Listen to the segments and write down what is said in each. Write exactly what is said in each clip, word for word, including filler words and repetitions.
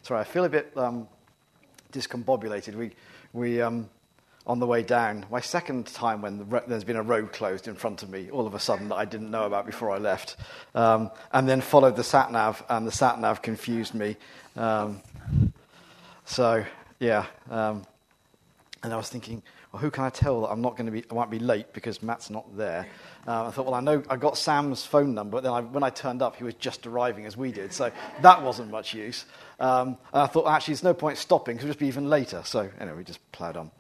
Sorry, I feel a bit um, discombobulated. We, we um, on the way down, my second time when the ro- there's been a road closed in front of me, all of a sudden that I didn't know about before I left, um, and then followed the sat-nav, and the sat-nav confused me. Um, so, yeah, um, and I was thinking, well, who can I tell that I'm not going to be, I won't be late because Matt's not there. Uh, I thought, well, I know I got Sam's phone number, but then I, when I turned up, he was just arriving as we did, so that wasn't much use. Um, and I thought, actually, there's no point stopping because it'll just be even later. So anyway, we just ploughed on.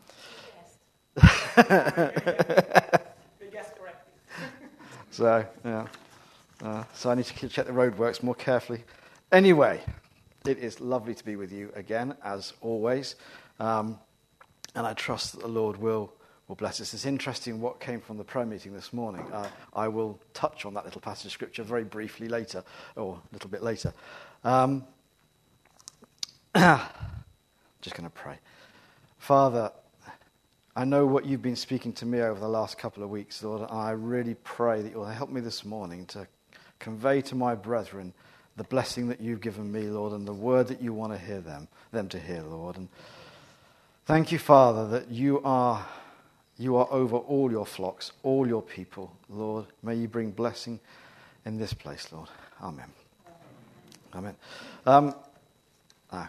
so yeah, uh, so I need to check the roadworks more carefully. Anyway, it is lovely to be with you again, as always, um, and I trust that the Lord will will bless us. It's interesting what came from the prayer meeting this morning. Uh, I will touch on that little passage of scripture very briefly later, or a little bit later. Um, just going to pray. Father, I know what you've been speaking to me over the last couple of weeks, Lord, and I really pray that you'll help me this morning to convey to my brethren the blessing that you've given me, Lord, and the word that you want to hear them, them to hear, Lord. And thank you, Father, that you are you are over all your flocks, all your people, Lord. May you bring blessing in this place, Lord. Amen. Amen. Um, ah.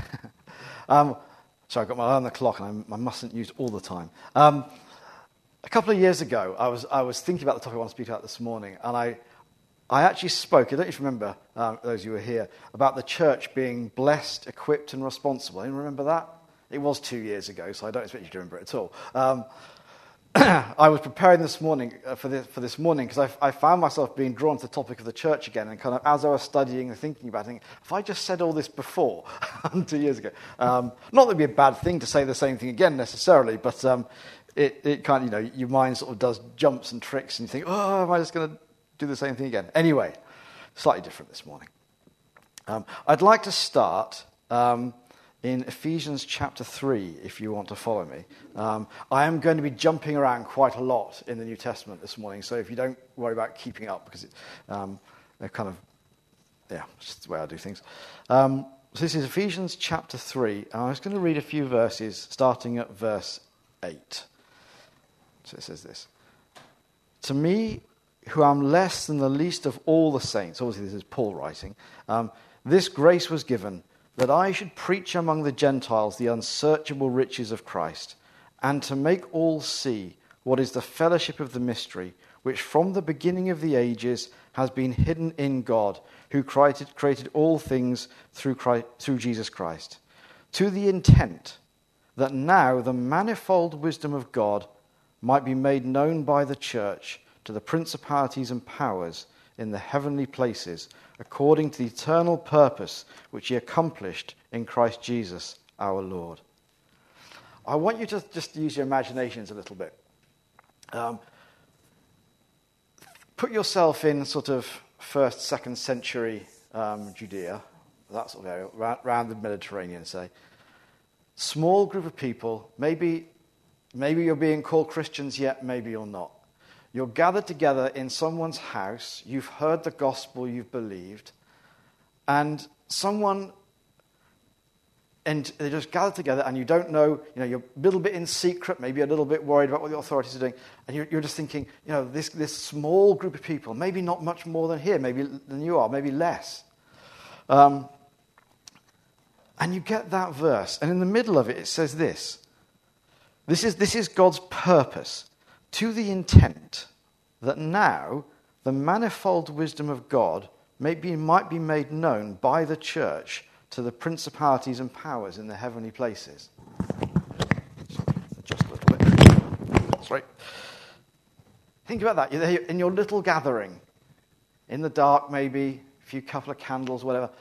um, Sorry, I've got my eye on the clock, and I, I mustn't use all the time. Um, a couple of years ago, I was I was thinking about the topic I want to speak about this morning, and I I actually spoke, I don't know if you remember, um, those of you who were here, about the church being blessed, equipped, and responsible. Anyone remember that? It was two years ago, so I don't expect you to remember it at all. Um, I was preparing this morning uh, for this for this morning because I, I found myself being drawn to the topic of the church again, and kind of as I was studying and thinking about it, if I just said all this before two years ago, um, not that it'd be a bad thing to say the same thing again necessarily, but um, it it kind of, you know, your mind sort of does jumps and tricks, and you think, oh, am I just going to do the same thing again? Anyway, slightly different this morning. Um, I'd like to start. Um, In Ephesians chapter three, if you want to follow me. Um, I am going to be jumping around quite a lot in the New Testament this morning, so if you don't worry about keeping up, because it, um, they're kind of, yeah, it's just the way I do things. Um, so this is Ephesians chapter three, and I'm just going to read a few verses, starting at verse eight. So it says this. To me, who am less than the least of all the saints, obviously this is Paul writing, um, this grace was given, that I should preach among the Gentiles the unsearchable riches of Christ, and to make all see what is the fellowship of the mystery, which from the beginning of the ages has been hidden in God, who created, created all things through, Christ, through Jesus Christ, to the intent that now the manifold wisdom of God might be made known by the church to the principalities and powers in the heavenly places, according to the eternal purpose which he accomplished in Christ Jesus our Lord. I want you to just use your imaginations a little bit. Um, put yourself in sort of first, second century um, Judea, that sort of area, around, around the Mediterranean, say. Small group of people, maybe, maybe you're being called Christians yet, maybe you're not. You're gathered together in someone's house, you've heard the gospel, you've believed, and someone, and they just gather together and you don't know, you know, you're a little bit in secret, maybe a little bit worried about what the authorities are doing, and you're, you're just thinking, you know, this, this small group of people, maybe not much more than here, maybe than you are, maybe less. Um, and you get that verse, and in the middle of it, it says this. This is, this is God's purpose. To the intent that now the manifold wisdom of God may be, might be made known by the church to the principalities and powers in the heavenly places. Just a little bit. That's right. Think about that. You're there in your little gathering, in the dark maybe, a few couple of candles, whatever.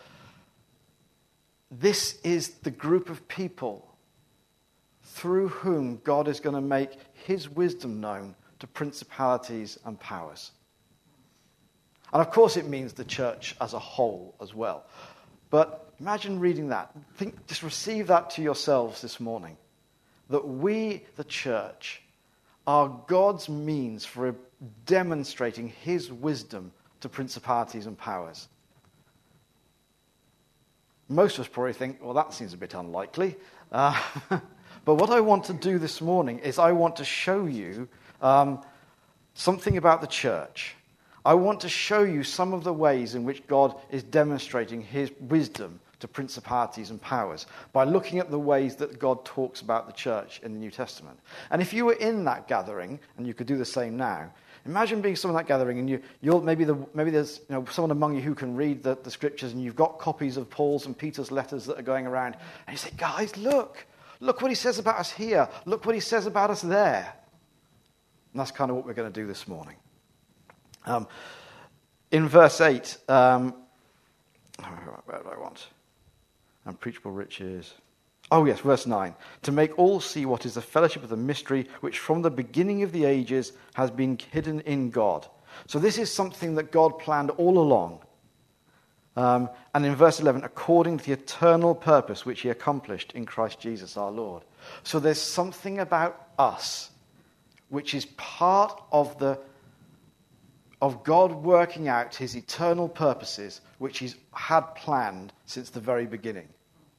This is the group of people through whom God is going to make his wisdom known to principalities and powers. And of course it means the church as a whole as well. But imagine reading that. Think, just receive that to yourselves this morning. That we, the church, are God's means for demonstrating his wisdom to principalities and powers. Most of us probably think, well, that seems a bit unlikely. Uh, but what I want to do this morning is I want to show you um, something about the church. I want to show you some of the ways in which God is demonstrating his wisdom to principalities and powers by looking at the ways that God talks about the church in the New Testament. And if you were in that gathering, and you could do the same now, imagine being someone in that gathering, and you, you'll maybe the, maybe there's you know someone among you who can read the, the scriptures, and you've got copies of Paul's and Peter's letters that are going around, and you say, guys, look, look what he says about us here, look what he says about us there. And that's kind of what we're going to do this morning. Um, in verse eight, um, where do I want? Unpreachable riches. Oh yes, verse nine. To make all see what is the fellowship of the mystery, which from the beginning of the ages has been hidden in God. So this is something that God planned all along. Um, and in verse eleven, according to the eternal purpose which he accomplished in Christ Jesus our Lord. So there's something about us which is part of the of God working out his eternal purposes, which he's had planned since the very beginning.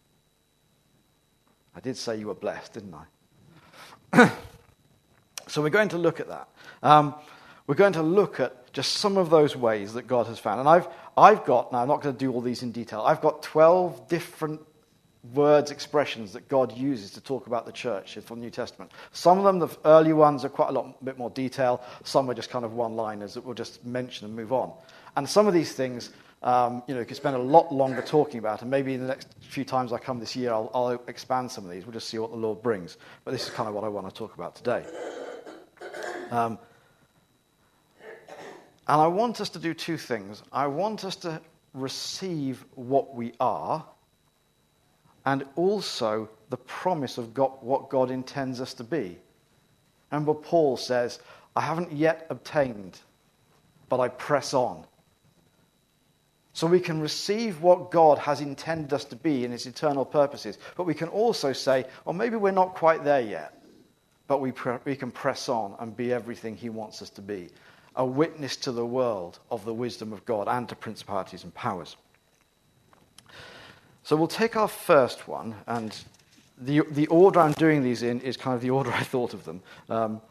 I did say you were blessed, didn't I? So we're going to look at that. Um, we're going to look at just some of those ways that God has found. And I've I've got, now I'm not going to do all these in detail, I've got twelve different words, expressions that God uses to talk about the church from the New Testament. Some of them, the early ones, are quite a lot bit more detail. Some are just kind of one-liners that we'll just mention and move on. And some of these things, um, you know, you could spend a lot longer talking about, and maybe in the next few times I come this year, I'll, I'll expand some of these. We'll just see what the Lord brings. But this is kind of what I want to talk about today. Um, and I want us to do two things. I want us to receive what we are, and also the promise of God, what God intends us to be. Remember, Paul says, I haven't yet obtained, but I press on. So we can receive what God has intended us to be in his eternal purposes, but we can also say, well, maybe we're not quite there yet, but we, pre- we can press on and be everything he wants us to be, a witness to the world of the wisdom of God and to principalities and powers. So we'll take our first one, and the the order I'm doing these in is kind of the order I thought of them. Um,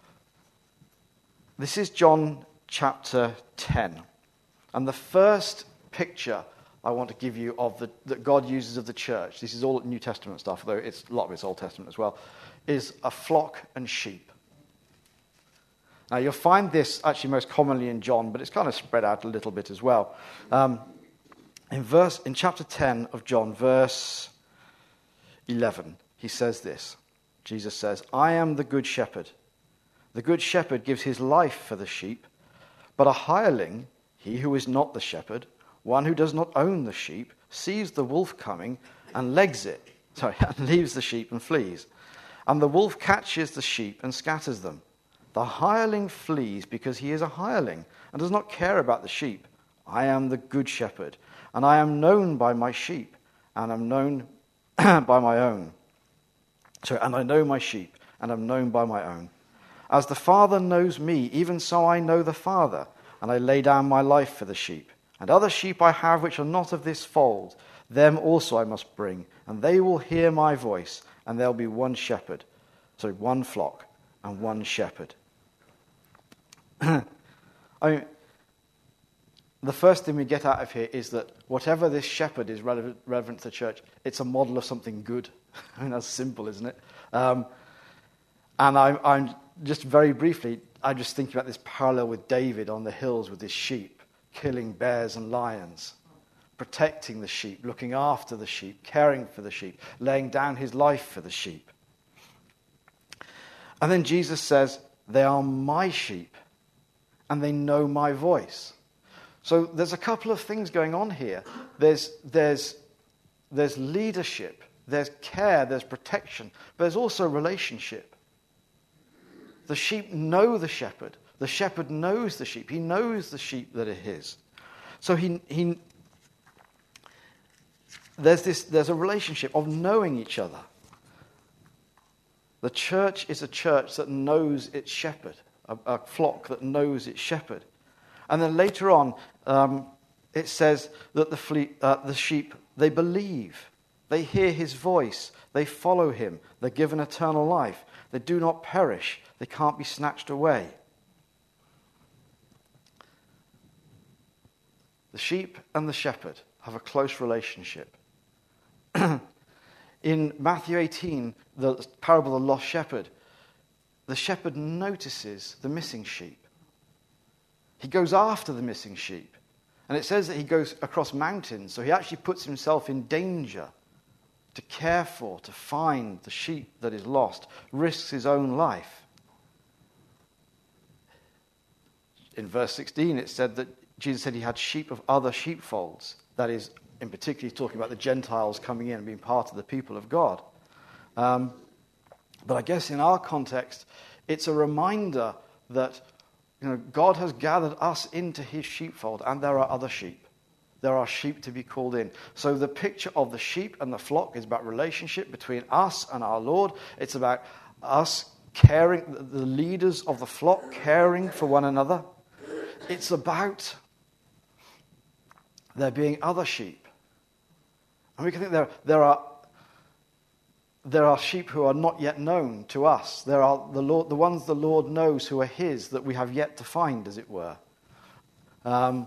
this is John chapter ten, and the first picture I want to give you of the that God uses of the church, this is all New Testament stuff, though it's a lot of it's Old Testament as well, is a flock and sheep. Now you'll find this actually most commonly in John, but it's kind of spread out a little bit as well. Um, In verse in chapter ten of John, verse eleven, he says this. Jesus says, I am the good shepherd. The good shepherd gives his life for the sheep, but a hireling, he who is not the shepherd, one who does not own the sheep, sees the wolf coming and legs it, sorry, and leaves the sheep and flees. And the wolf catches the sheep and scatters them. The hireling flees because he is a hireling and does not care about the sheep. I am the good shepherd, and I am known by my sheep, and am known by my own. So, and I know my sheep, and am known by my own. As the Father knows me, even so I know the Father, and I lay down my life for the sheep. And other sheep I have which are not of this fold, them also I must bring, and they will hear my voice, and there will be one shepherd, so one flock, and one shepherd. I mean, the first thing we get out of here is that whatever this shepherd is relevant, relevant to the church, it's a model of something good. I mean, that's simple, isn't it? Um, and I'm, I'm just very briefly, I'm just thinking about this parallel with David on the hills with his sheep, killing bears and lions, protecting the sheep, looking after the sheep, caring for the sheep, laying down his life for the sheep. And then Jesus says, they are my sheep, and they know my voice. So there's a couple of things going on here. There's, there's, there's leadership, there's care, there's protection, but there's also relationship. The sheep know the shepherd. The shepherd knows the sheep. He knows the sheep that are his. So he, he there's this there's a relationship of knowing each other. The church is a church that knows its shepherd, a, a flock that knows its shepherd. And then later on, um, it says that the, fleet, uh, the sheep They believe. They hear his voice. They follow him. They're given eternal life. They do not perish. They can't be snatched away. The sheep and the shepherd have a close relationship. In Matthew eighteen, the parable of the lost shepherd, the shepherd notices the missing sheep. He goes after the missing sheep. And it says that he goes across mountains, so he actually puts himself in danger to care for, to find the sheep that is lost, risks his own life. In verse sixteen, it said that Jesus said he had sheep of other sheepfolds. That is, in particular, he's talking about the Gentiles coming in and being part of the people of God. Um, but I guess in our context, it's a reminder that you know, God has gathered us into his sheepfold, and there are other sheep. There are sheep to be called in. So the picture of the sheep and the flock is about relationship between us and our Lord. It's about us caring, the leaders of the flock caring for one another. It's about there being other sheep. And we can think there, there are there are sheep who are not yet known to us. There are the Lord, the ones the Lord knows who are his that we have yet to find, as it were. Um,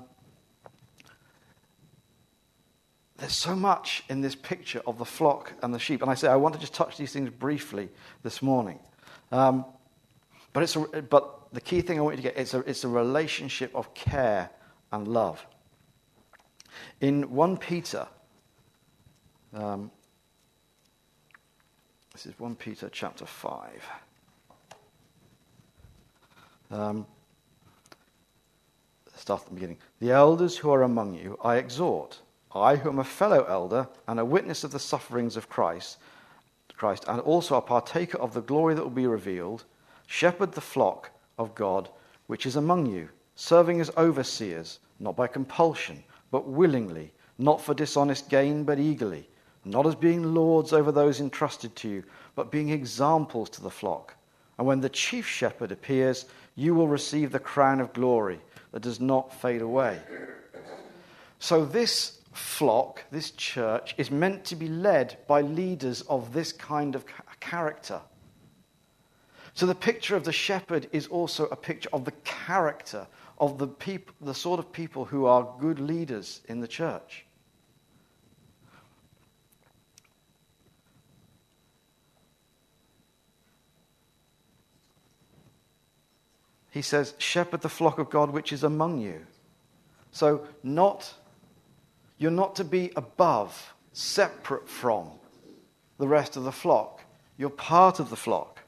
there's so much in this picture of the flock and the sheep. And I say I want to just touch these things briefly this morning. Um, but it's a, but the key thing I want you to get is a, it's a relationship of care and love. In First Peter, um, this is First Peter chapter five. Um, start at the beginning. The elders who are among you, I exhort, I who am a fellow elder and a witness of the sufferings of Christ, Christ, and also a partaker of the glory that will be revealed, shepherd the flock of God which is among you, serving as overseers, not by compulsion, but willingly, not for dishonest gain, but eagerly, not as being lords over those entrusted to you, but being examples to the flock. And when the chief shepherd appears, you will receive the crown of glory that does not fade away. So this flock, this church, is meant to be led by leaders of this kind of character. So the picture of the shepherd is also a picture of the character of the people, the sort of people who are good leaders in the church. He says, shepherd the flock of God which is among you. So not, you're not to be above, separate from the rest of the flock. You're part of the flock.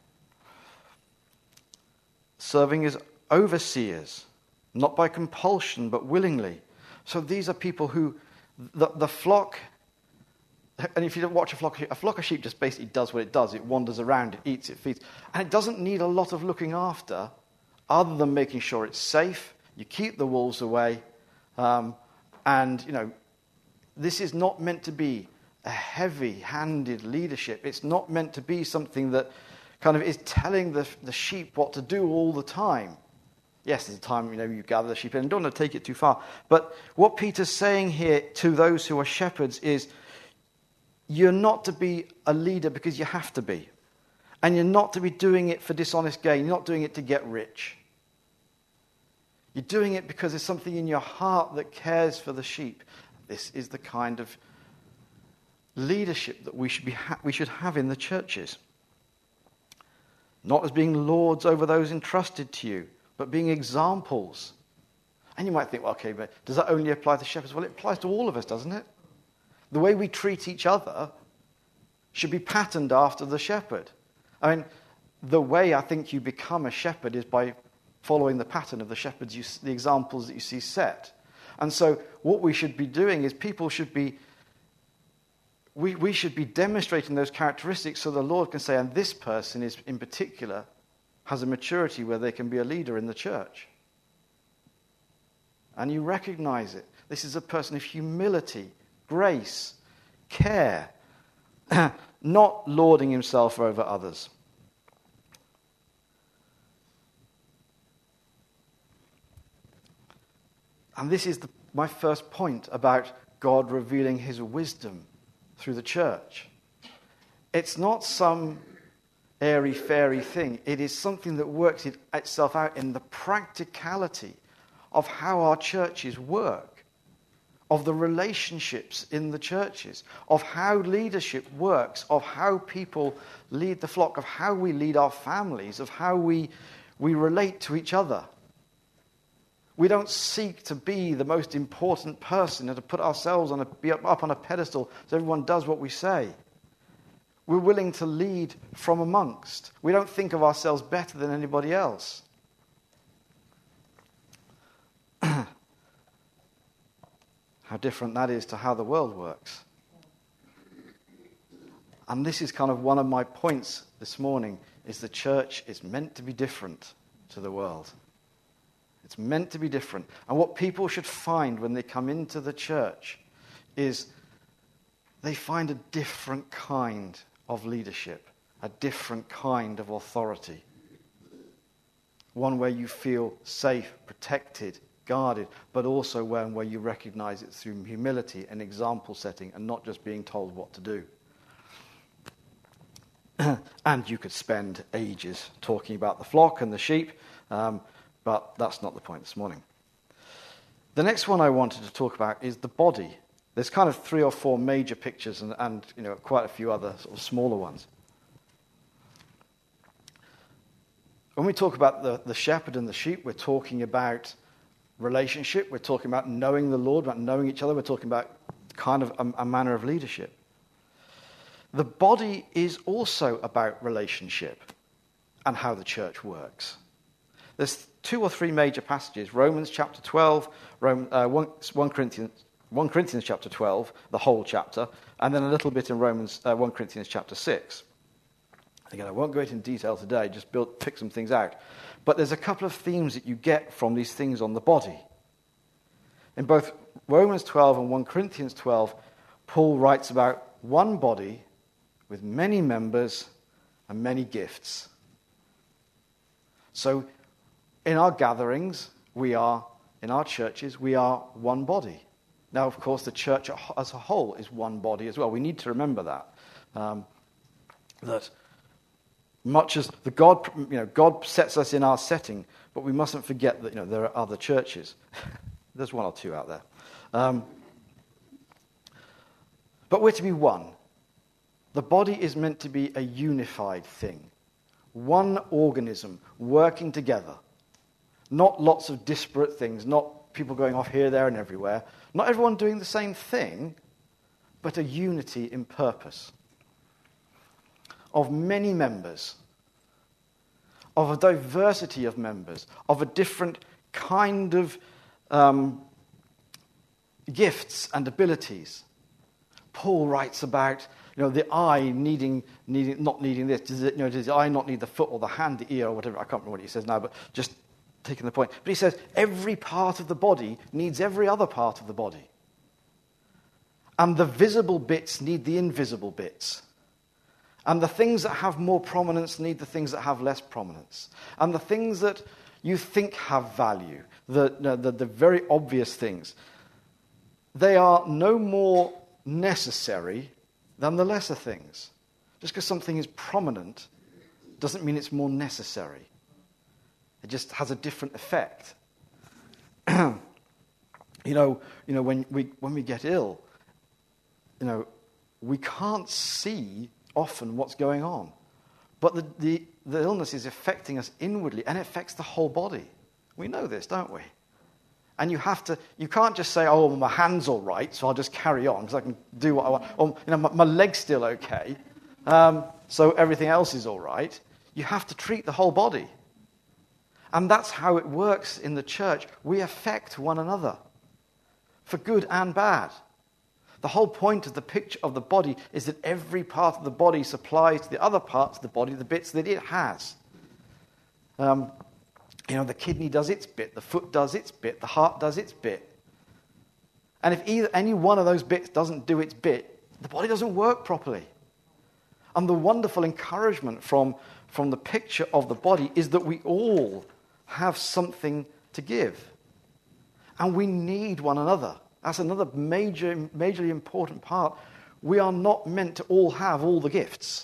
Serving as overseers, not by compulsion, but willingly. So these are people who, the, the flock, and if you don't watch a flock, a flock of sheep just basically does what it does. It wanders around, it eats, it feeds. And it doesn't need a lot of looking after, other than making sure it's safe, you keep the wolves away, um, and, you know, this is not meant to be a heavy-handed leadership. It's not meant to be something that kind of is telling the, the sheep what to do all the time. Yes, there's a time, you know, you gather the sheep in, and don't want to take it too far. But what Peter's saying here to those who are shepherds is, you're not to be a leader because you have to be. And you're not to be doing it for dishonest gain. You're not doing it to get rich. You're doing it because there's something in your heart that cares for the sheep. This is the kind of leadership that we should be ha- we should have in the churches. Not as being lords over those entrusted to you, but being examples. And you might think, well, okay, but does that only apply to shepherds? Well, it applies to all of us, doesn't it? The way we treat each other should be patterned after the shepherd. I mean, the way I think you become a shepherd is by following the pattern of the shepherds, you, the examples that you see set. And so what we should be doing is people should be, we, we should be demonstrating those characteristics so the Lord can say, and this person is in particular has a maturity where they can be a leader in the church. And you recognize it. This is a person of humility, grace, care, not lording himself over others. And this is the, my first point about God revealing his wisdom through the church. It's not some airy-fairy thing. It is something that works it, itself out in the practicality of how our churches work, of the relationships in the churches, of how leadership works, of how people lead the flock, of how we lead our families, of how we, we relate to each other. We don't seek to be the most important person and to put ourselves on a, be up, up on a pedestal so everyone does what we say. We're willing to lead from amongst. We don't think of ourselves better than anybody else. How different that is to how the world works. And this is kind of one of my points this morning, is the church is meant to be different to the world. It's meant to be different. And what people should find when they come into the church is they find a different kind of leadership, a different kind of authority. One where you feel safe, protected, guarded, but also one where you recognize it through humility and example setting and not just being told what to do. And you could spend ages talking about the flock and the sheep, um, but that's not the point this morning. The next one I wanted to talk about is the body. There's kind of three or four major pictures and, and you know, quite a few other sort of smaller ones. When we talk about the, the shepherd and the sheep, we're talking about relationship. We're talking about knowing the Lord, about knowing each other. We're talking about kind of a, a manner of leadership. The body is also about relationship and how the church works. There's two or three major passages, Romans chapter twelve, Rome, uh, First Corinthians, First Corinthians chapter twelve, the whole chapter, and then a little bit in Romans, uh, First Corinthians chapter six. Again, I won't go into detail today, just build, pick some things out. But there's a couple of themes that you get from these things on the body. In both Romans twelve and First Corinthians twelve, Paul writes about one body with many members and many gifts. So in our gatherings, we are, in our churches, we are one body. Now, of course, the church as a whole is one body as well. We need to remember that. Um, that much as the God, you know, God sets us in our setting, but we mustn't forget that, you know, there are other churches. There's one or two out there. Um, but we're to be one. The body is meant to be a unified thing. One organism working together. Not lots of disparate things, not people going off here, there, and everywhere. Not everyone doing the same thing, but a unity in purpose. Of many members, of a diversity of members, of a different kind of um, gifts and abilities. Paul writes about, you know, the eye needing, needing, not needing this. Does it, you know, does the eye not need the foot or the hand, the ear, or whatever? I can't remember what he says now, but just taking the point. But he says every part of the body needs every other part of the body. And the visible bits need the invisible bits. And the things that have more prominence need the things that have less prominence. And the things that you think have value, the, the, the very obvious things, they are no more necessary than the lesser things. Just because something is prominent doesn't mean it's more necessary. It just has a different effect. you know, you know, when we when we get ill, you know, we can't see often what's going on. But the, the, the illness is affecting us inwardly, and it affects the whole body. We know this, don't we? And you have to, you can't just say, oh, well, my hand's all right, so I'll just carry on, because I can do what I want. Or, you know, my, my leg's still okay, um, so everything else is all right. You have to treat the whole body. And that's how it works in the church. We affect one another, for good and bad. The whole point of the picture of the body is that every part of the body supplies to the other parts of the body the bits that it has. Um, you know, the kidney does its bit, the foot does its bit, the heart does its bit. And if either any one of those bits doesn't do its bit, the body doesn't work properly. And the wonderful encouragement from, from the picture of the body is that we all have something to give. And we need one another. That's another major, majorly important part. We are not meant to all have all the gifts.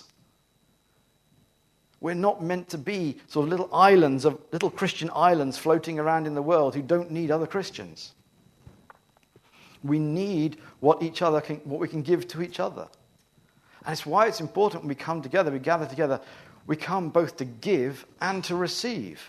We're not meant to be sort of little islands of little Christian islands floating around in the world who don't need other Christians. We need what each other can, what we can give to each other. And it's why it's important when we come together, we gather together, we come both to give and to receive.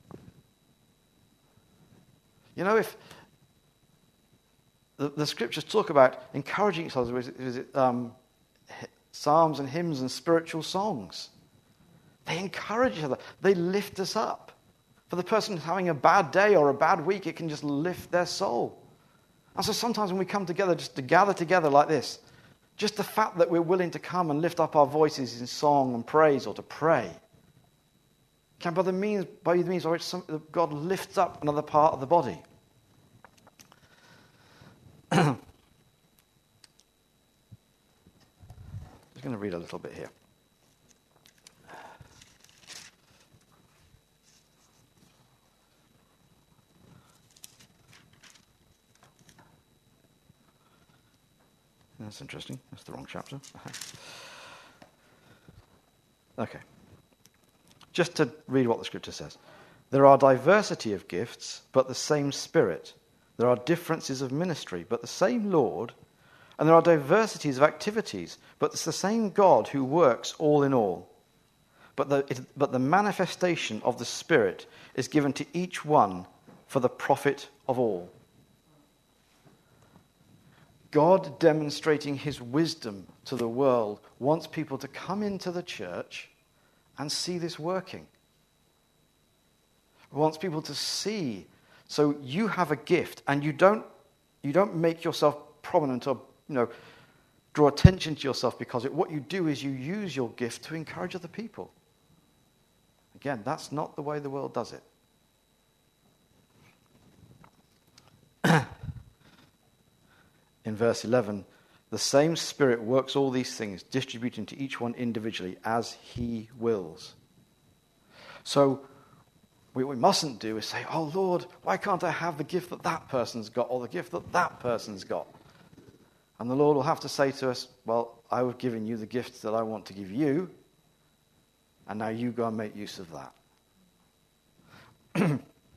You know, if the, the scriptures talk about encouraging each other, is it, is it um, psalms and hymns and spiritual songs? They encourage each other. They lift us up. For the person who's having a bad day or a bad week, it can just lift their soul. And so sometimes when we come together, just to gather together like this, just the fact that we're willing to come and lift up our voices in song and praise or to pray, can by the means, by the means by which some, God lifts up another part of the body. I'm just going to read a little bit here. That's interesting. That's the wrong chapter. Okay. Just to read what the scripture says. There are diversity of gifts, but the same Spirit. There are differences of ministry, but the same Lord. And there are diversities of activities, but it's the same God who works all in all. But the, it, but the manifestation of the Spirit is given to each one for the profit of all. God demonstrating his wisdom to the world wants people to come into the church and see this working. He wants people to see. So you have a gift and you don't you don't make yourself prominent or you know draw attention to yourself because it, what you do is you use your gift to encourage other people. Again, that's not the way the world does it. In verse eleven, the same Spirit works all these things, distributing to each one individually as he wills. So what we mustn't do is say, oh Lord, why can't I have the gift that that person's got or the gift that that person's got? And the Lord will have to say to us, well, I have given you the gift that I want to give you, and now you go and make use of that.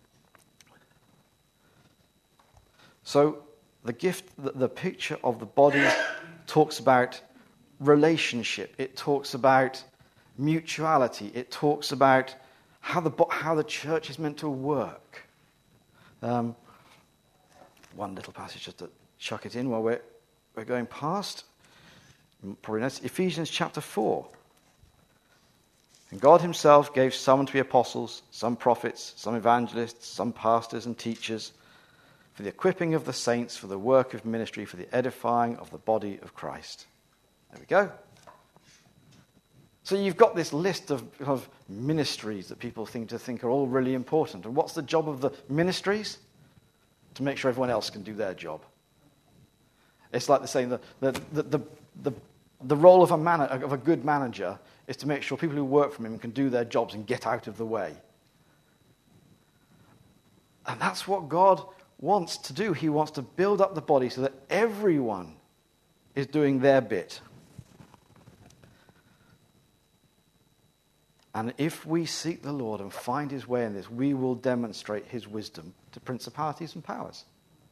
So the gift, the, the picture of the body talks about relationship. It talks about mutuality. It talks about how the how the church is meant to work. Um, one little passage just to chuck it in while we're we're going past. Probably notice Ephesians chapter four. And God himself gave some to be apostles, some prophets, some evangelists, some pastors and teachers, for the equipping of the saints, for the work of ministry, for the edifying of the body of Christ. There we go. So you've got this list of, of ministries that people think to think are all really important. And what's the job of the ministries? To make sure everyone else can do their job. It's like the saying that the, the, the, the, the role of a, man, of a good manager is to make sure people who work for him can do their jobs and get out of the way. And that's what God wants to do. He wants to build up the body so that everyone is doing their bit. And if we seek the Lord and find his way in this, we will demonstrate his wisdom to principalities and powers.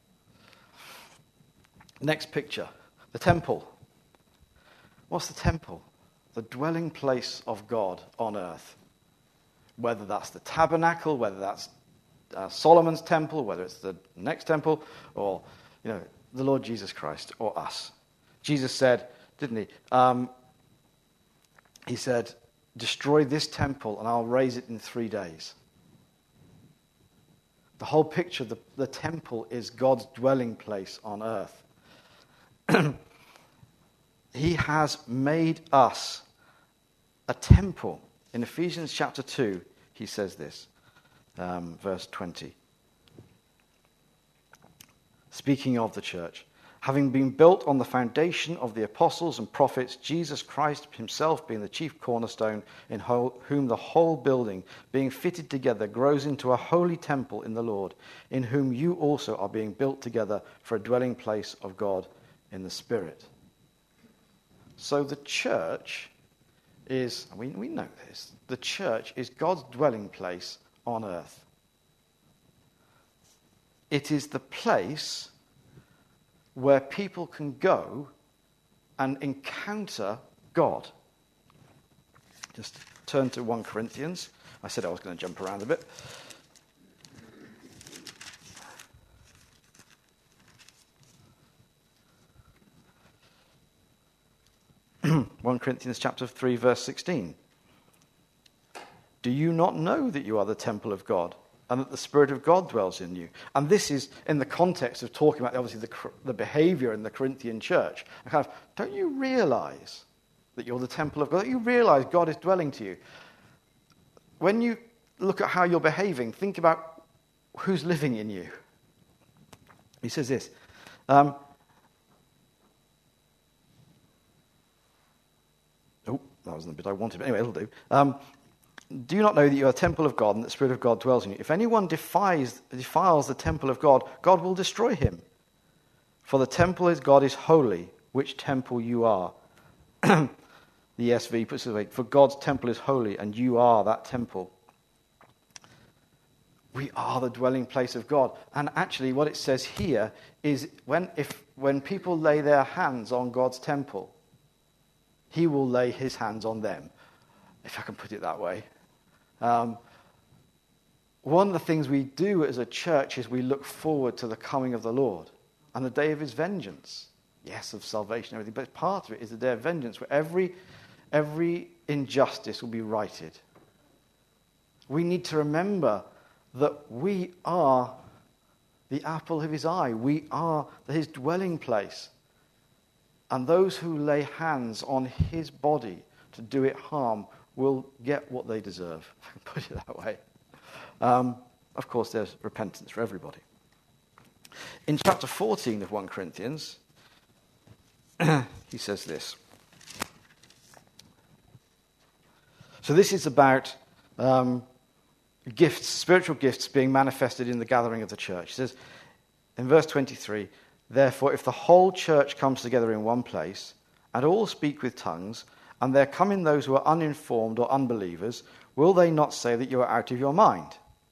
Next picture, the temple. What's the temple? The dwelling place of God on earth. Whether that's the tabernacle, whether that's Uh, Solomon's temple, whether it's the next temple, or you know the Lord Jesus Christ, or us. Jesus said, didn't he? Um, he said, "Destroy this temple, and I'll raise it in three days." The whole picture, the, the temple is God's dwelling place on earth. He has made us a temple. In Ephesians chapter two, he says this. Um, verse twenty. Speaking of the church, having been built on the foundation of the apostles and prophets, Jesus Christ himself being the chief cornerstone, in whom the whole building, being fitted together, grows into a holy temple in the Lord, in whom you also are being built together for a dwelling place of God in the Spirit. So the church is, we, we know this, the church is God's dwelling place on earth. It is the place where people can go and encounter God. Just turn to First Corinthians. I said I was going to jump around a bit. First Corinthians chapter three, verse sixteen. Do you not know that you are the temple of God, and that the Spirit of God dwells in you? And this is in the context of talking about, obviously, the, the behavior in the Corinthian church. Kind of, don't you realize that you're the temple of God? Don't you realize God is dwelling to you? When you look at how you're behaving, think about who's living in you. He says this. Um, oh, that wasn't the bit I wanted, but anyway, it'll do. Um, Do you not know that you are a temple of God and that the Spirit of God dwells in you? If anyone defies, defiles the temple of God, God will destroy him. For the temple of God is holy, which temple you are. The E S V puts it away. For God's temple is holy, and you are that temple. We are the dwelling place of God. And actually what it says here is when, if, when people lay their hands on God's temple, he will lay his hands on them, if I can put it that way. Um, one of the things we do as a church is we look forward to the coming of the Lord and the day of his vengeance. Yes, of salvation and everything, but part of it is the day of vengeance where every, every injustice will be righted. We need to remember that we are the apple of his eye. We are his dwelling place. And those who lay hands on his body to do it harm will get what they deserve, if I can put it that way. Um, of course, there's repentance for everybody. In chapter fourteen of First Corinthians, he says this. So this is about um, gifts, spiritual gifts being manifested in the gathering of the church. He says, in verse twenty-three, therefore, if the whole church comes together in one place, and all speak with tongues, and there come in those who are uninformed or unbelievers, will they not say that you are out of your mind?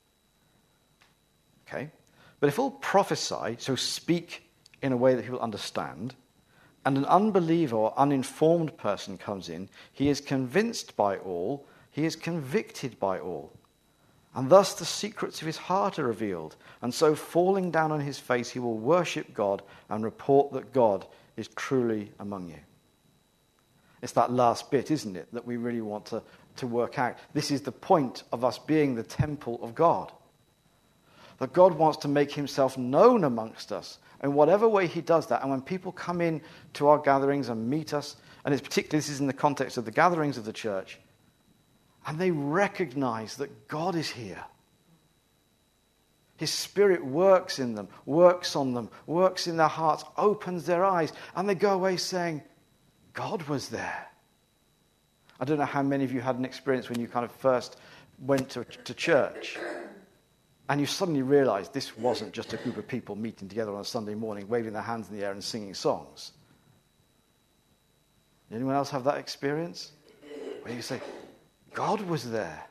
Okay. But if all prophesy, so speak in a way that people understand, and an unbeliever or uninformed person comes in, he is convinced by all, he is convicted by all. And thus the secrets of his heart are revealed, and so falling down on his face he will worship God and report that God is truly among you. It's that last bit, isn't it, that we really want to, to work out. This is the point of us being the temple of God. That God wants to make himself known amongst us in whatever way he does that. And when people come in to our gatherings and meet us, and it's particularly, this is in the context of the gatherings of the church, and they recognize that God is here. His Spirit works in them, works on them, works in their hearts, opens their eyes, and they go away saying, God was there. I don't know how many of you had an experience when you kind of first went to, to church and you suddenly realized this wasn't just a group of people meeting together on a Sunday morning, waving their hands in the air and singing songs. Anyone else have that experience? Where you say, God was there.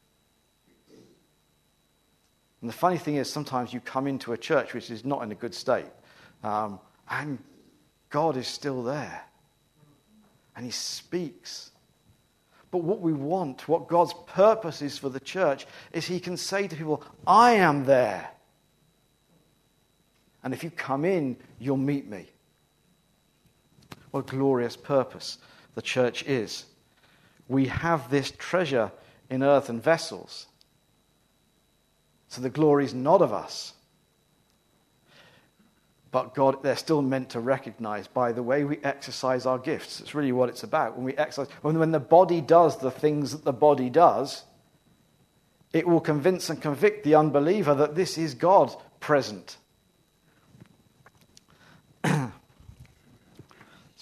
And the funny thing is, sometimes you come into a church which is not in a good state, um, and God is still there. And he speaks. But what we want, what God's purpose is for the church, is he can say to people, I am there. And if you come in, you'll meet me. What a glorious purpose the church is. We have this treasure in earthen vessels. So the glory is not of us. But God, they're still meant to recognize by the way we exercise our gifts. It's really what it's about. When we exercise, when, when the body does the things that the body does, it will convince and convict the unbeliever that this is God present.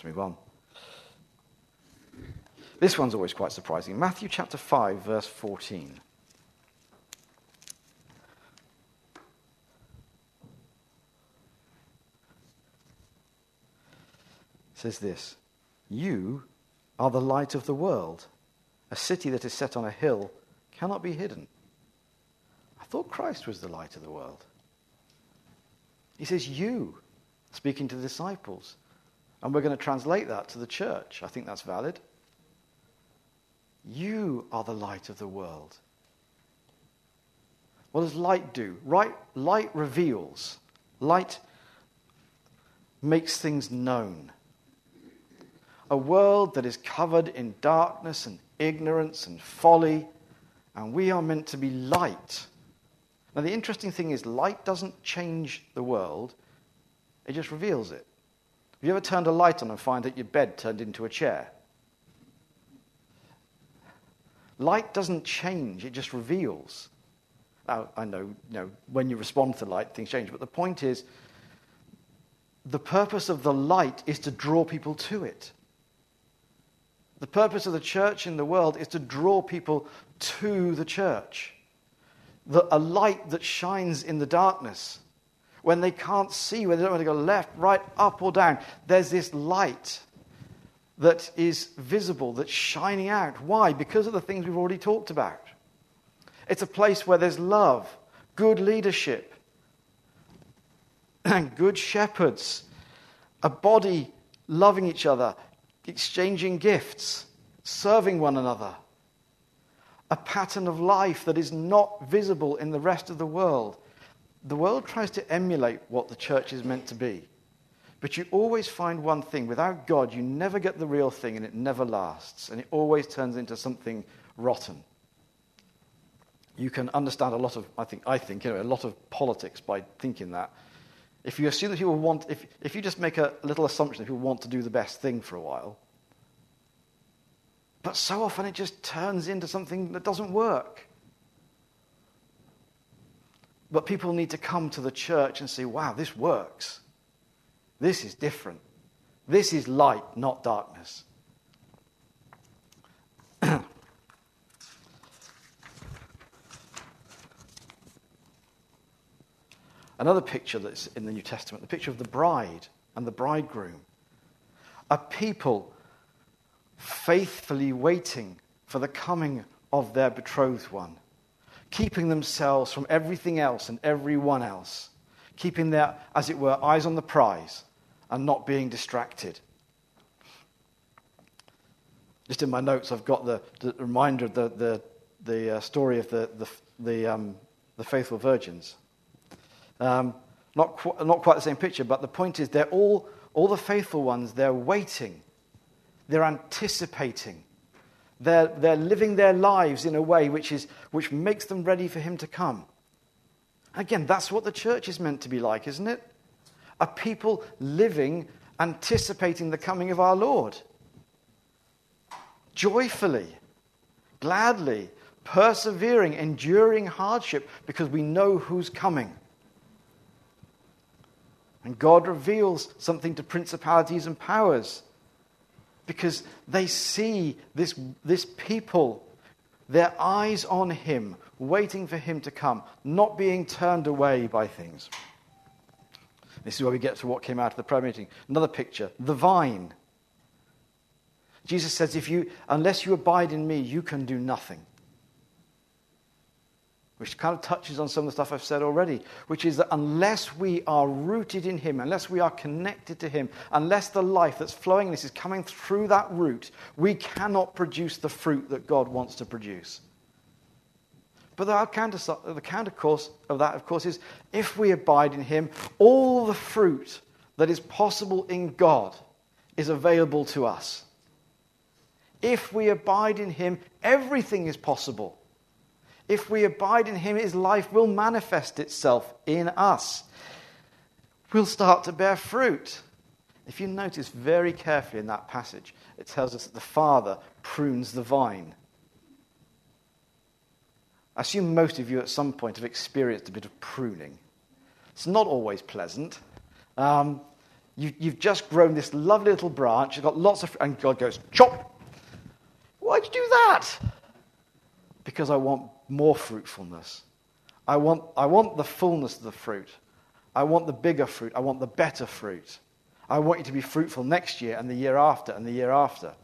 Let's move on. This one's always quite surprising. Matthew chapter five, verse fourteen. It says this, "You are the light of the world. A city that is set on a hill cannot be hidden." I thought Christ was the light of the world. He says, "You," speaking to the disciples. And we're going to translate that to the church. I think that's valid. You are the light of the world. What does light do? Right, light reveals. Light makes things known. A world that is covered in darkness and ignorance and folly, and we are meant to be light. Now the interesting thing is, light doesn't change the world, it just reveals it. Have you ever turned a light on and find that your bed turned into a chair? Light doesn't change, it just reveals. Now, I know, you know, when you respond to light, things change, but the point is, the purpose of the light is to draw people to it. The purpose of the church in the world is to draw people to the church. The, a light that shines in the darkness. When they can't see, when they don't want to go left, right, up or down, there's this light that is visible, that's shining out. Why? Because of the things we've already talked about. It's a place where there's love, good leadership, good shepherds, a body loving each other, exchanging gifts, serving one another. A pattern of life that is not visible in the rest of the world. The world tries to emulate what the church is meant to be. But you always find one thing. Without God, you never get the real thing, and it never lasts. And it always turns into something rotten. You can understand a lot of, I think, I think, you know, a lot of politics by thinking that. If you assume that people want, if, if you just make a little assumption that people want to do the best thing for a while, but so often it just turns into something that doesn't work. But people need to come to the church and say, wow, this works. This is different. This is light, not darkness. Another picture that's in the New Testament, the picture of the bride and the bridegroom. A people faithfully waiting for the coming of their betrothed one. Keeping themselves from everything else and everyone else. Keeping their, as it were, eyes on the prize and not being distracted. Just in my notes, I've got the, the reminder of the, the, the uh, story of the, the, the, um, the faithful virgins. Um, not, qu- not quite the same picture, but the point is they're all, all the faithful ones, they're waiting. They're anticipating. They're, they're living their lives in a way which is which makes them ready for him to come. Again, that's what the church is meant to be like, isn't it? A people living, anticipating the coming of our Lord. Joyfully, gladly, persevering, enduring hardship because we know who's coming. And God reveals something to principalities and powers because they see this, this people, their eyes on him, waiting for him to come, not being turned away by things. This is where we get to what came out of the prayer meeting. Another picture, the vine. Jesus says, if you, unless you abide in me, you can do nothing. Which kind of touches on some of the stuff I've said already, which is that unless we are rooted in him, unless we are connected to him, unless the life that's flowing in this is coming through that root, we cannot produce the fruit that God wants to produce. But the counter, the counter course of that, of course, is if we abide in him, all the fruit that is possible in God is available to us. If we abide in him, everything is possible. If we abide in him, his life will manifest itself in us. We'll start to bear fruit. If you notice very carefully in that passage, it tells us that the Father prunes the vine. I assume most of you at some point have experienced a bit of pruning. It's not always pleasant. Um, You, you've just grown this lovely little branch. You've got lots of... And God goes, chop! Why'd you do that? Because I want more fruitfulness. I want, I want the fullness of the fruit. I want the bigger fruit. I want the better fruit. I want you to be fruitful next year and the year after and the year after.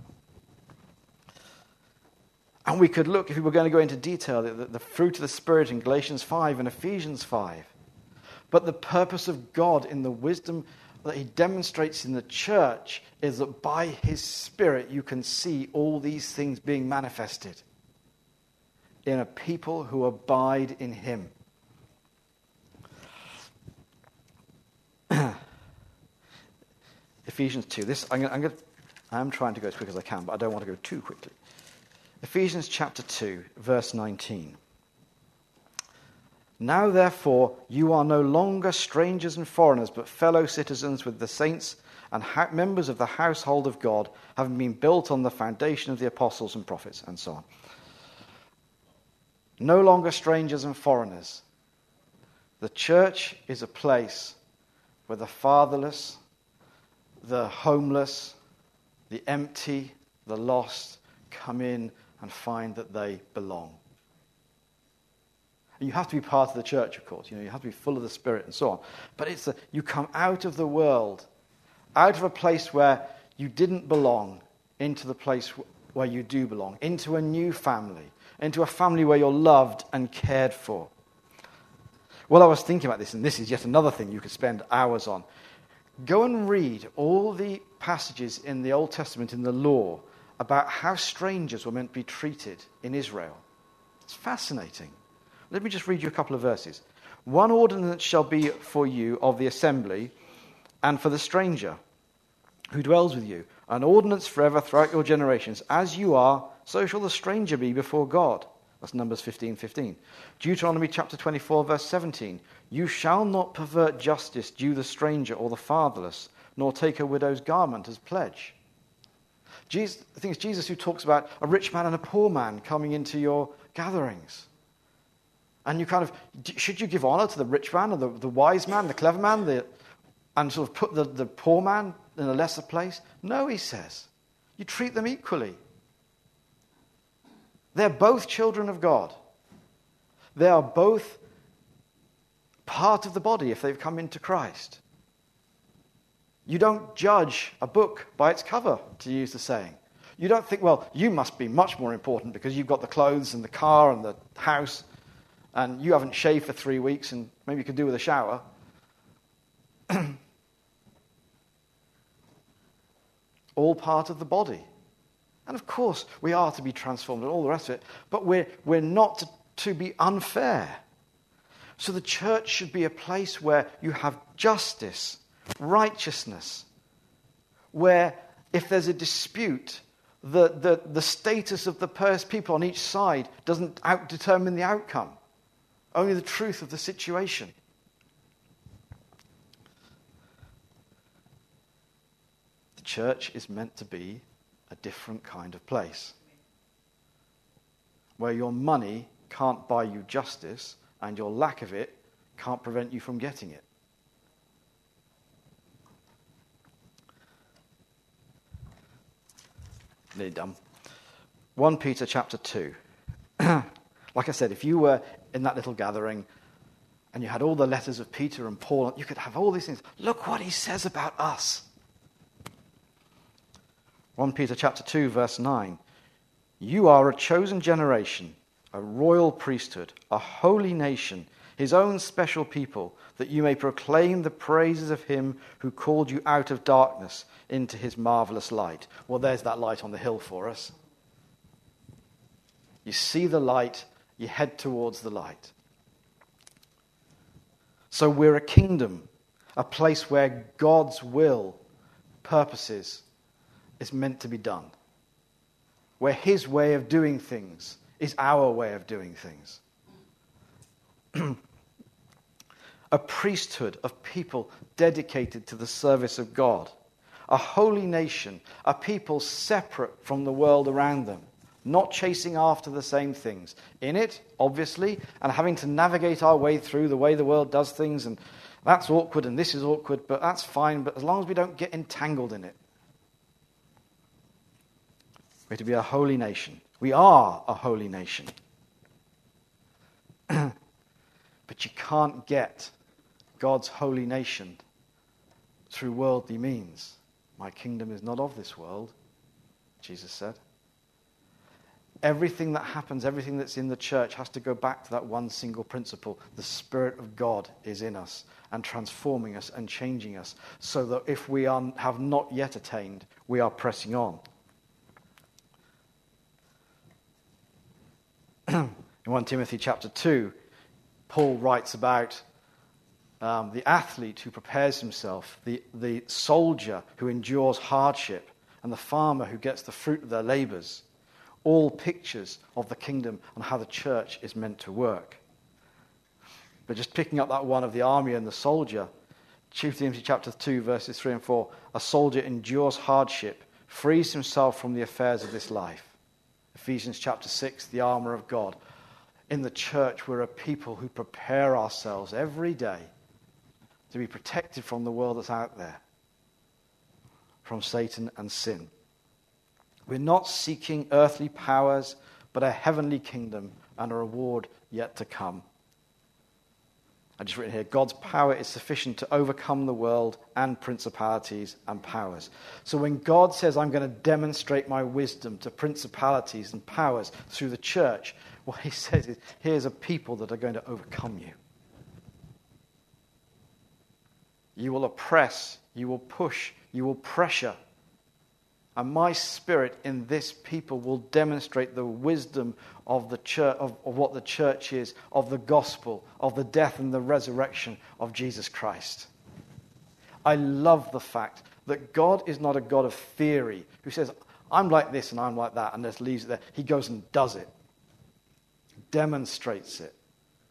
And we could look, if we were going to go into detail, the, the fruit of the Spirit in Galatians five and Ephesians five. But the purpose of God in the wisdom that he demonstrates in the church is that by his Spirit you can see all these things being manifested in a people who abide in him. Ephesians two. This I'm going, I'm going. I'm trying to go as quick as I can, but I don't want to go too quickly. Ephesians chapter two, verse nineteen. Now, therefore, you are no longer strangers and foreigners, but fellow citizens with the saints and ha- members of the household of God, having been built on the foundation of the apostles and prophets, and so on. No longer strangers and foreigners. The church is a place where the fatherless, the homeless, the empty, the lost come in and find that they belong. And you have to be part of the church, of course. You know, you have to be full of the Spirit and so on. But it's a, you come out of the world, out of a place where you didn't belong, into the place where you do belong, into a new family, into a family where you're loved and cared for. Well, I was thinking about this, and this is yet another thing you could spend hours on. Go and read all the passages in the Old Testament, in the law, about how strangers were meant to be treated in Israel. It's fascinating. Let me just read you a couple of verses. One ordinance shall be for you of the assembly and for the stranger who dwells with you, an ordinance forever throughout your generations. As you are, so shall the stranger be before God. That's Numbers fifteen fifteen. Deuteronomy chapter twenty-four, verse seventeen. You shall not pervert justice due the stranger or the fatherless, nor take a widow's garment as pledge. Jesus, I think it's Jesus who talks about a rich man and a poor man coming into your gatherings. And you kind of, should you give honor to the rich man or the, the wise man, the clever man, the, and sort of put the, the poor man in a lesser place? No, he says. You treat them equally. They're both children of God. They are both part of the body if they've come into Christ. You don't judge a book by its cover, to use the saying. You don't think, well, you must be much more important because you've got the clothes and the car and the house, and you haven't shaved for three weeks and maybe you could do with a shower. All part of the body. And of course, we are to be transformed and all the rest of it, but we're, we're not to, to be unfair. So the church should be a place where you have justice, righteousness, where if there's a dispute, the, the, the status of the first people on each side doesn't out determine the outcome. Only the truth of the situation. The church is meant to be a different kind of place, where your money can't buy you justice and your lack of it can't prevent you from getting it. Nearly done. First Peter chapter two. Like I said, if you were in that little gathering and you had all the letters of Peter and Paul, you could have all these things. Look what he says about us. First Peter chapter two, verse nine. You are a chosen generation, a royal priesthood, a holy nation, his own special people, that you may proclaim the praises of him who called you out of darkness into his marvelous light. Well, there's that light on the hill for us. You see the light, you head towards the light. So we're a kingdom, a place where God's will, purposes, is meant to be done. Where his way of doing things is our way of doing things. A priesthood of people dedicated to the service of God. A holy nation, a people separate from the world around them. Not chasing after the same things. In it, obviously, and having to navigate our way through the way the world does things and That's awkward and this is awkward, but that's fine, but as long as we don't get entangled in it. We're to be a holy nation. We are a holy nation. But you can't get God's holy nation through worldly means. My kingdom is not of this world, Jesus said. Everything that happens, everything that's in the church has to go back to that one single principle. The Spirit of God is in us and transforming us and changing us so that if we are, have not yet attained, we are pressing on. In First Timothy chapter two, Paul writes about um, the athlete who prepares himself, the, the soldier who endures hardship, and the farmer who gets the fruit of their labors. All pictures of the kingdom and how the church is meant to work. But just picking up that one of the army and the soldier, Second Timothy chapter two, verses three and four, a soldier endures hardship, frees himself from the affairs of this life. Ephesians chapter six, the armor of God. In the church, we're a people who prepare ourselves every day to be protected from the world that's out there, from Satan and sin. We're not seeking earthly powers, but a heavenly kingdom and a reward yet to come. I just written here, God's power is sufficient to overcome the world and principalities and powers. So when God says, I'm going to demonstrate my wisdom to principalities and powers through the church, what he says is, here's a people that are going to overcome you. You will oppress, you will push, you will pressure. And my Spirit in this people will demonstrate the wisdom of the church, of, of what the church is, of the gospel, of the death and the resurrection of Jesus Christ. I love the fact that God is not a God of theory who says, I'm like this and I'm like that, and just leaves it there. He goes and does it. Demonstrates it.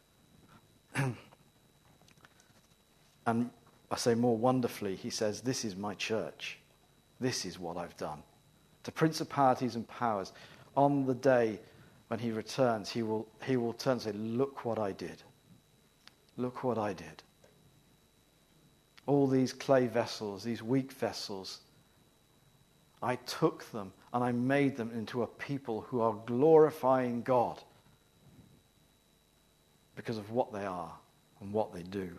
And I say more wonderfully, he says, this is my church. This is what I've done. To principalities and powers, on the day when he returns, he will, he will turn and say, look what I did. Look what I did. All these clay vessels, these weak vessels, I took them and I made them into a people who are glorifying God because of what they are and what they do.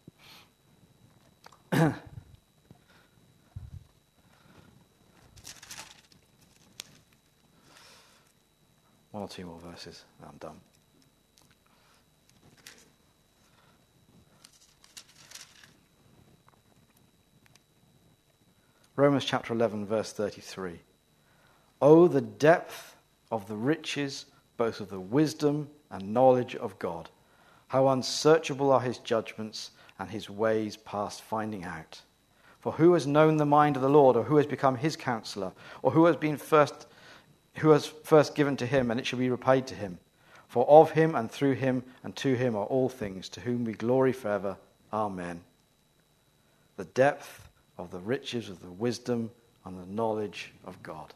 One or two more verses, and I'm done. Romans chapter eleven, verse thirty-three. Oh, the depth of the riches, both of the wisdom and knowledge of God. How unsearchable are his judgments and his ways past finding out. For who has known the mind of the Lord, or who has become his counselor, or who has been first who has first given to him, and it shall be repaid to him? For of him and through him and to him are all things, to whom we glory forever. Amen. The depth of the riches of the wisdom and the knowledge of God.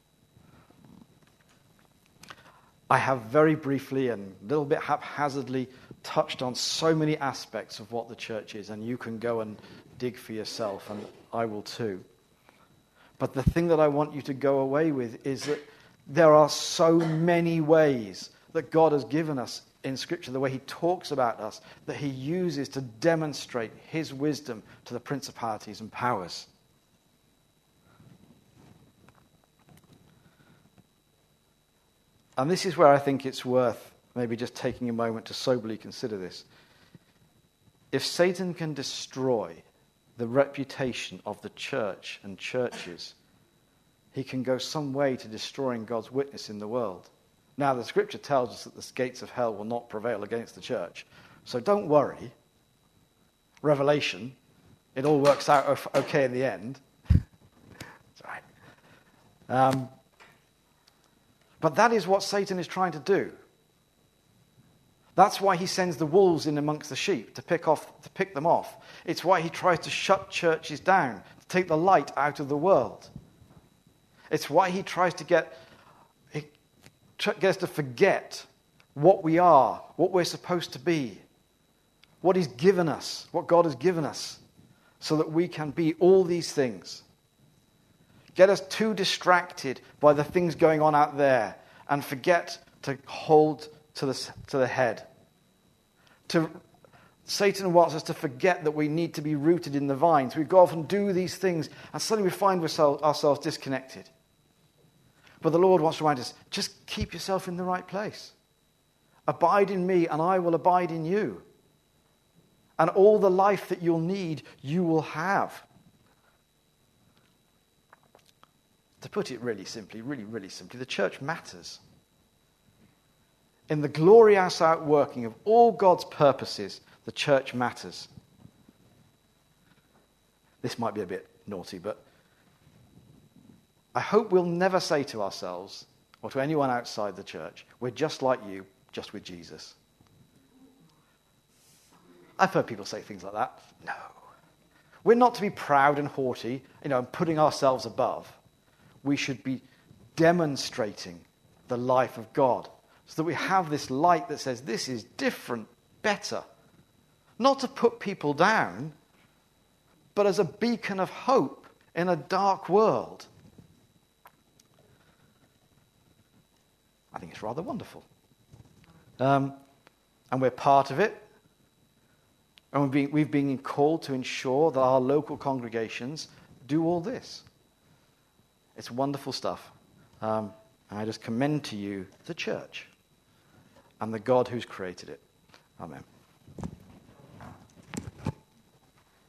I have very briefly and a little bit haphazardly touched on so many aspects of what the church is, and you can go and dig for yourself, and I will too. But the thing that I want you to go away with is that there are so many ways that God has given us in Scripture, the way he talks about us, that he uses to demonstrate his wisdom to the principalities and powers. And this is where I think it's worth maybe just taking a moment to soberly consider this. If Satan can destroy the reputation of the church and churches, he can go some way to destroying God's witness in the world. Now, the Scripture tells us that the gates of hell will not prevail against the church. So don't worry. Revelation, it all works out okay in the end. That's right. Um, but that is what Satan is trying to do. That's why he sends the wolves in amongst the sheep to pick off, to pick them off. It's why he tries to shut churches down, to take the light out of the world. It's why he tries to get, he gets us to forget what we are, what we're supposed to be, what he's given us, what God has given us, so that we can be all these things. Get us too distracted by the things going on out there and forget to hold to the, to the head. To, Satan wants us to forget that we need to be rooted in the vine. So we go off and do these things, and suddenly we find ourselves, ourselves disconnected. But the Lord wants to remind us, just keep yourself in the right place. Abide in me, and I will abide in you. And all the life that you'll need, you will have. To put it really simply, really, really simply, the church matters. In the glorious outworking of all God's purposes, the church matters. This might be a bit naughty, but I hope we'll never say to ourselves, or to anyone outside the church, we're just like you, just with Jesus. I've heard people say things like that. No. We're not to be proud and haughty, you know, and putting ourselves above. We should be demonstrating the life of God so that we have this light that says this is different, better. Not to put people down, but as a beacon of hope in a dark world. I think it's rather wonderful. Um, and we're part of it. And we've been, we've been called to ensure that our local congregations do all this. It's wonderful stuff. Um, and I just commend to you the church and the God who's created it. Amen.